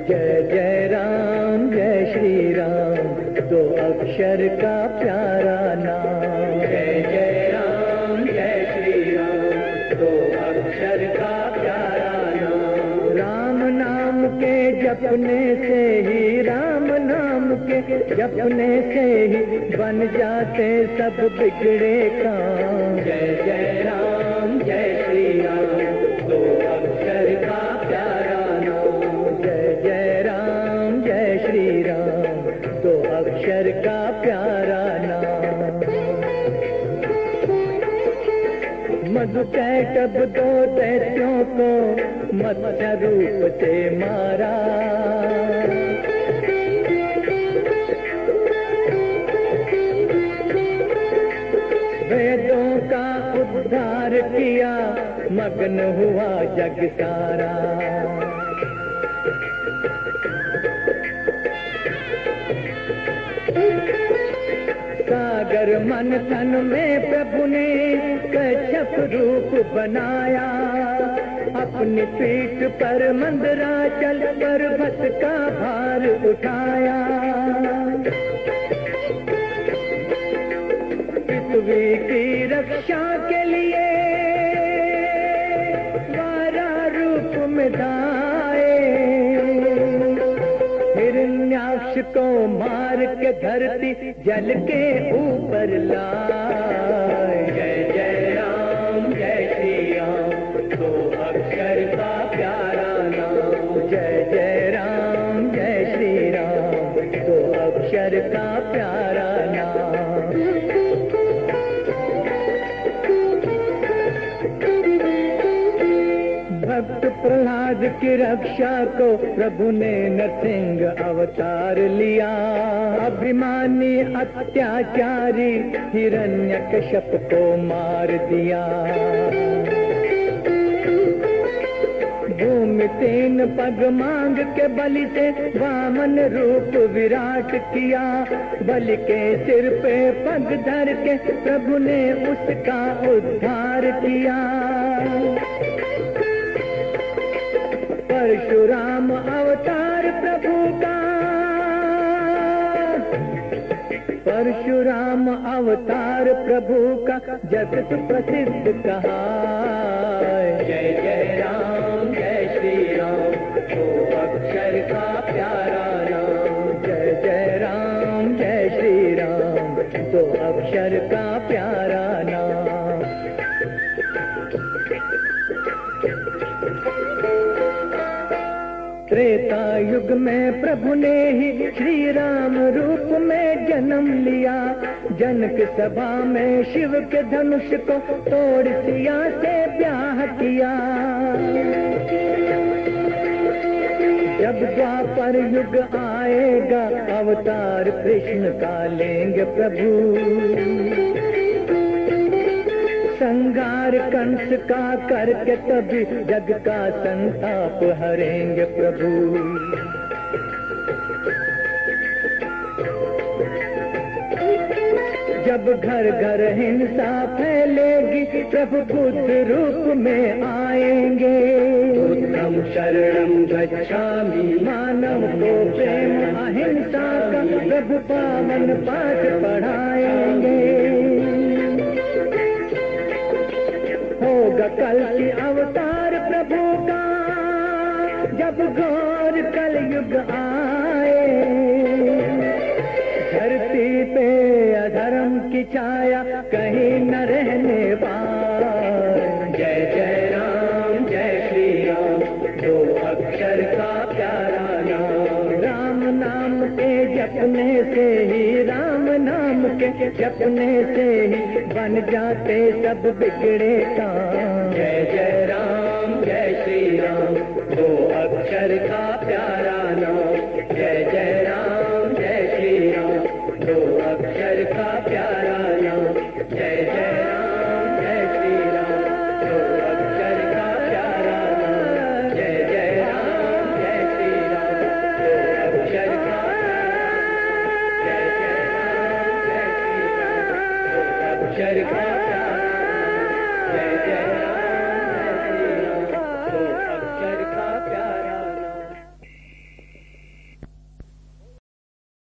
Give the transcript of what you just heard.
जय जय राम जय श्री राम, दो अक्षर का प्यारा नाम। जय जय राम जय श्री राम, दो अक्षर का प्यारा नाम। राम नाम के जपने से ही, राम नाम के जपने से ही बन जाते सब बिगड़े काम। जय जय राम जय श्री राम, दो अक्षर का प्यारा नाम। जय जय राम जय श्री राम, दो अक्षर का प्यारा नाम। मधुकैटभ दो दैत्यों को मत्स्य रूप से मारा। वेदों का उद्धार किया, मग्न हुआ जग सारा। सागर मंथन में प्रभु ने कच्छप रूप बनाया। अपनी पीठ पर मंदराचल पर्वत का भार उठाया। पृथ्वी की रक्षा के लिए वारा रूप में धाये। हिरण्याक्ष को मार के धरती जल के ऊपर लाए। जय जय राम जय श्री राम, दो अक्षर का प्यारा नाम। जय जय राम जय श्री राम, दो अक्षर का प्यारा नाम। भक्त प्रहलाद की रक्षा को प्रभु ने नरसिंह अवतार लिया। अभिमानी अत्याचारी हिरण्यकश्यप को मार दिया। भूमि तीन पग मांग के बलि से वामन रूप विराट किया। बलि के सिर पे पग धर के प्रभु ने उसका उद्धार किया। परशुराम अवतार प्रभु का, परशुराम अवतार प्रभु का जगत प्रसिद्ध कहा। जय जय राम जय श्री राम, दो अक्षर का प्यारा नाम। जय जय राम जय श्री राम, दो अक्षर का प्यारा नाम। त्रेता युग में प्रभु ने ही श्री राम रूप में जन्म लिया। जनक सभा में शिव के धनुष को तोड़ सिया से ब्याह किया। जब द्वापर युग आएगा, अवतार कृष्ण का लेंगे प्रभु। संगार कंस का करके तभी जग का संताप हरेंगे प्रभु। जब घर घर हिंसा फैलेगी, प्रभु बुद्ध रूप में आएंगे। उत्तम शरणं गच्छामि, मानव को प्रेम अहिंसा का प्रभु पावन पाठ पढ़ाएंगे। होगा कल की अवतार प्रभु का, जब घोर कलयुग आए। धरती पे अधर्म की छाया कहीं न रहने पाए। जय जय राम जय श्री राम, दो अक्षर का प्यारा नाम। राम नाम के जपने से ही, राम नाम के जपने से ही बन जाते सब बिगड़े काम। जय जय राम जय श्री राम, दो अक्षर का प्यारा